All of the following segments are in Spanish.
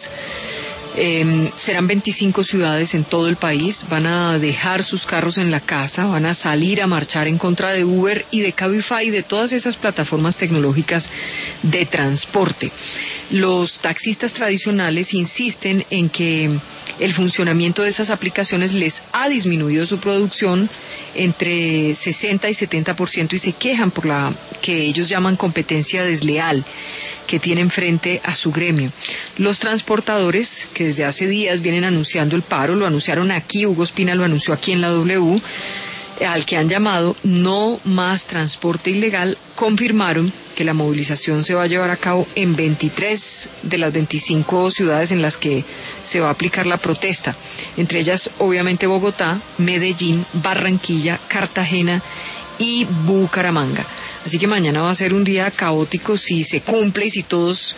Serán 25 ciudades en todo el país, van a dejar sus carros en la casa, van a salir a marchar en contra de Uber y de Cabify y de todas esas plataformas tecnológicas de transporte. Los taxistas tradicionales insisten en que el funcionamiento de esas aplicaciones les ha disminuido su producción entre 60 y 70% y se quejan por la que ellos llaman competencia desleal que tienen frente a su gremio. Los transportadores, que desde hace días vienen anunciando el paro, lo anunciaron aquí, Hugo Espina lo anunció aquí en la W, al que han llamado No Más Transporte Ilegal, confirmaron que la movilización se va a llevar a cabo en 23 de las 25 ciudades en las que se va a aplicar la protesta, entre ellas obviamente Bogotá, Medellín, Barranquilla, Cartagena y Bucaramanga. Así que mañana va a ser un día caótico si se cumple y si todos,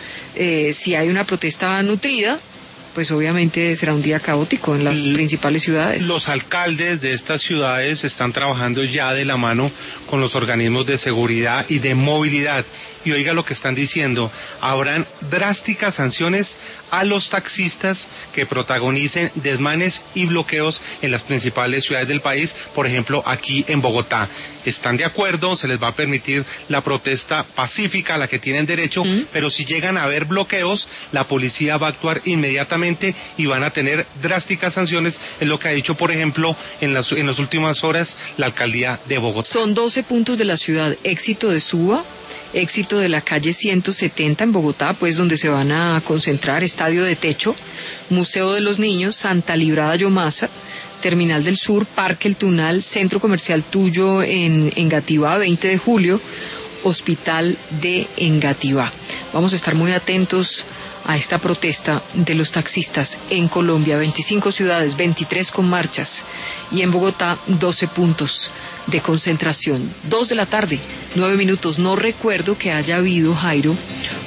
si hay una protesta nutrida, pues obviamente será un día caótico en las principales ciudades. Los alcaldes de estas ciudades están trabajando ya de la mano con los organismos de seguridad y de movilidad. Y oiga lo que están diciendo, habrán drásticas sanciones a los taxistas que protagonicen desmanes y bloqueos en las principales ciudades del país, por ejemplo aquí en Bogotá. Están de acuerdo, se les va a permitir la protesta pacífica a la que tienen derecho, pero si llegan a haber bloqueos, la policía va a actuar inmediatamente y van a tener drásticas sanciones, es lo que ha dicho, por ejemplo, en las últimas horas la alcaldía de Bogotá. Son 12 puntos de la ciudad, Éxito de Suba, Éxito de la calle 170 en Bogotá, pues donde se van a concentrar Estadio de Techo, Museo de los Niños, Santa Librada Yomasa, Terminal del Sur, Parque El Tunal, Centro Comercial Tuyo en Engativá, 20 de julio, Hospital de Engativá. Vamos a estar muy atentos a esta protesta de los taxistas en Colombia, 25 ciudades, 23 con marchas y en Bogotá 12 puntos de concentración. 2 de la tarde, 9 minutos. No recuerdo que haya habido, Jairo,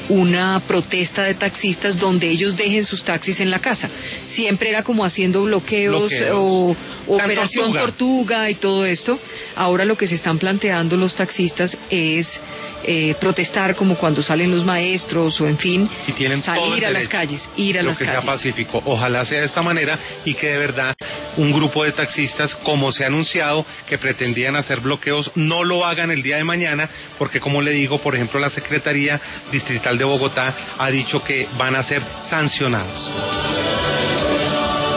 una protesta de taxistas donde ellos dejen sus taxis en la casa. Siempre era como haciendo bloqueos. O Operación Tortuga y todo esto. Ahora lo que se están planteando los taxistas es protestar como cuando salen los maestros o en fin, y tienen salir a las calles, ir a las calles. Lo que sea pacífico. Ojalá sea de esta manera y que de verdad un grupo de taxistas, como se ha anunciado, que pretendían hacer bloqueos, no lo hagan el día de mañana, porque como le digo, por ejemplo, la Secretaría Distrital de Bogotá ha dicho que van a ser sancionados.